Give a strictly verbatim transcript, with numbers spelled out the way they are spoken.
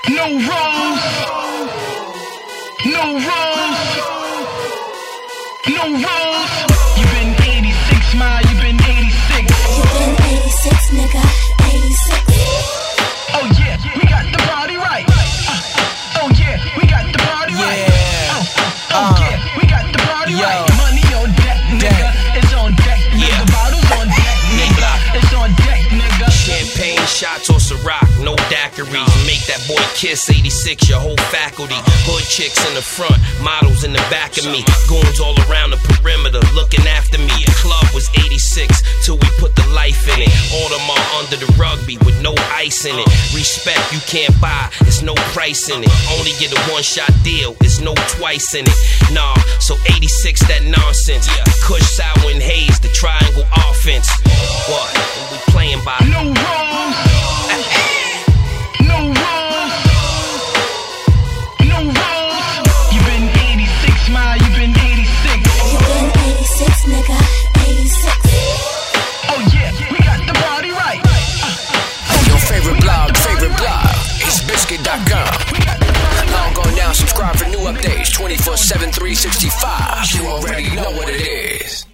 No rules. No rules. No rules. You've been eighty-six, ma. You've been eighty-six. You've been eighty-six, nigga. eighty-six. Oh yeah, we got the party right. Uh, oh yeah, we got the party right. Yeah. Oh, oh Uh, yeah, we got the party yo. right. Money on deck, nigga. It's on deck, nigga. Yeah. Bottles on deck, nigga. It's on deck, nigga. Champagne shots or Ciroc, no daiquiri. Make that boy kiss eighty-six, your whole faculty. Hood chicks in the front, models in the back of me. Goons all around the perimeter looking after me. The club was eighty-six till we put the life in it. Audemars under the rugby with no ice in it. Respect you can't buy, there's no price in it. Only get a one shot deal, there's no twice in it. Nah, so eighty-six that nonsense. Kush, Sour and Haze, the triangle offense. What? We playing by No rules. No rules. No rules. You've been eighty-six, ma. You've been eighty-six. You've been eighty-six, nigga. eighty-six. Oh yeah, we got the party right. Your favorite blog, favorite blog is biscuit dot com. Log on now, subscribe for new updates twenty-four seven, three sixty-five. You already know what it is.